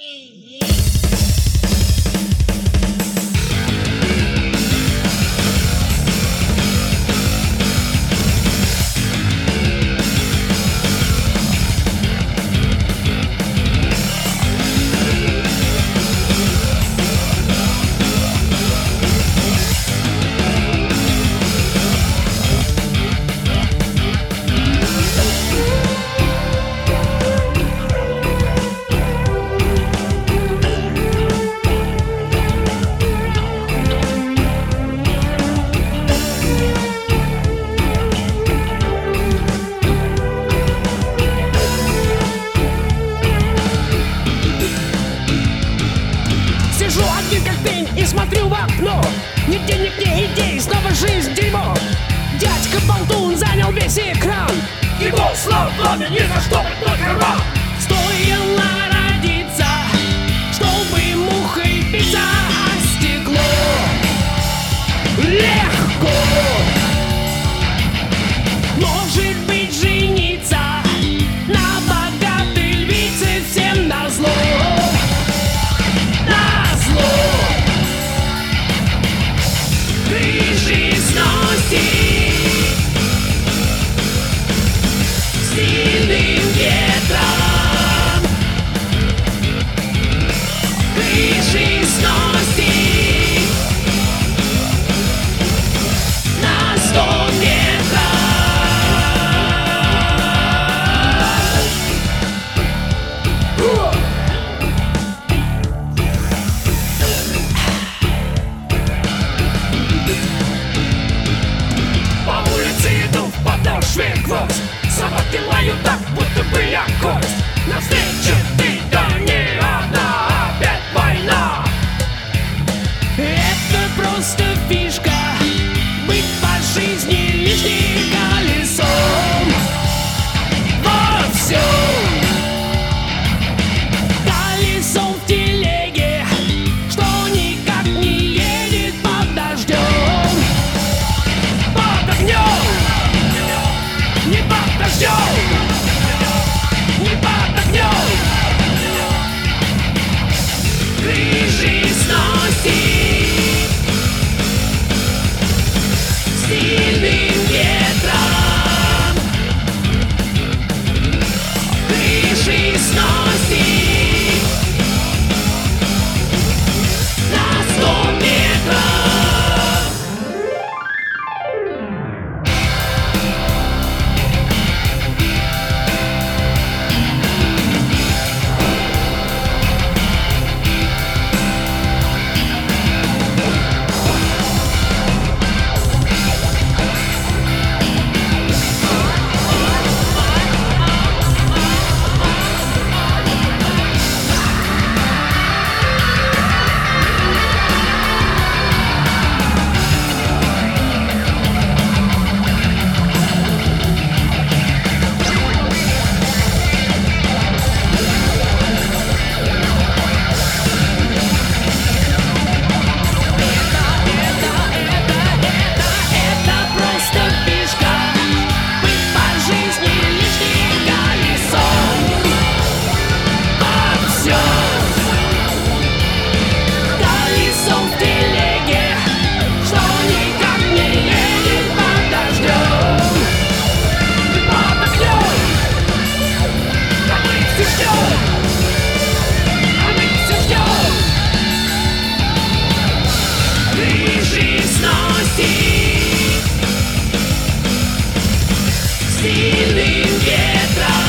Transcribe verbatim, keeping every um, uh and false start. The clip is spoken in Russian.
И смотрю в окно, ни денег, ни идей, снова жизнь дерьмо. Дядька Болтун занял весь экран, его слава пламя ни за что только рвал. Стоило родиться, чтобы мухой биться о стекло. Легко, может быть, жениться на богатой львице всем назло. Крыши сносит сильным ветром. Крыши сносит на сто метров. Подошве гвоздь, собаки лают так, будто бы я кость. Навстречу ты, да не одна, опять война. Это просто фишка, быть по жизни лишним колесом. Во всем колесом в телеге, что никак не едет под дождем. Под огнем, не под дождем, не под огнем. Крыши сносит сильным ветром. Крыши сносит на сто метров. Сильным ветром.